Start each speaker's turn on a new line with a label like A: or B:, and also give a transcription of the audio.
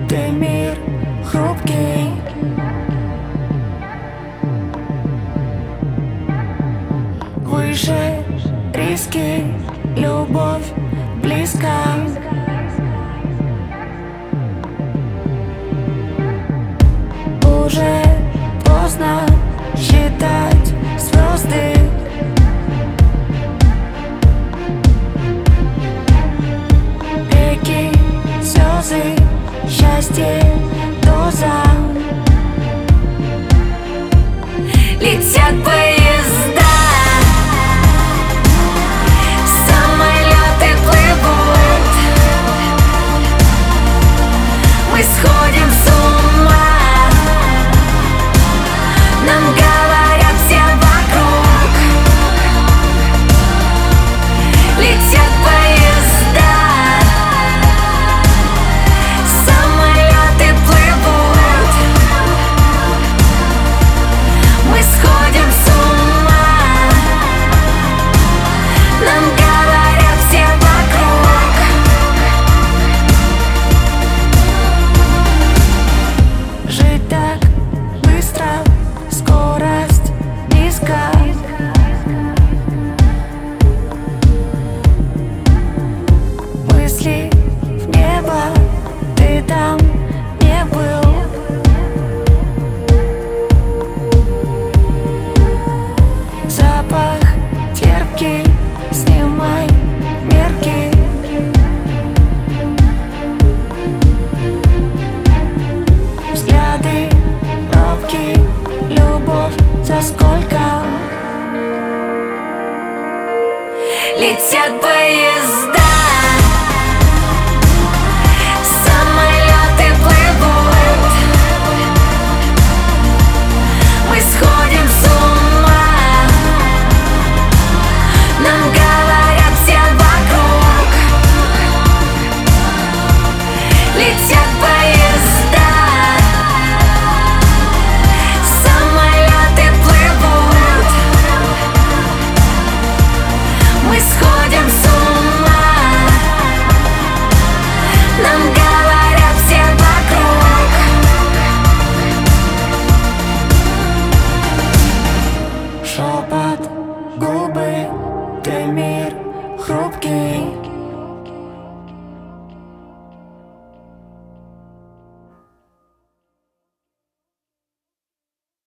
A: Ты мир хрупкий, выше риски, любовь близка. Уже поздно считать звезды. Реки, слезы, счастье, доза. Летят поезда, самолеты плывут. Мы сходим с ума, нам говорят все вокруг. Летят поезда, самолеты плывут. Мы сходим с ума, нам говорят все вокруг. Жить так быстро, скорость низка. Мысли в небо, ты там не был. Запах терпкий, снимай мерки. Взгляды робкие, любовь за сколько? Летят поезда,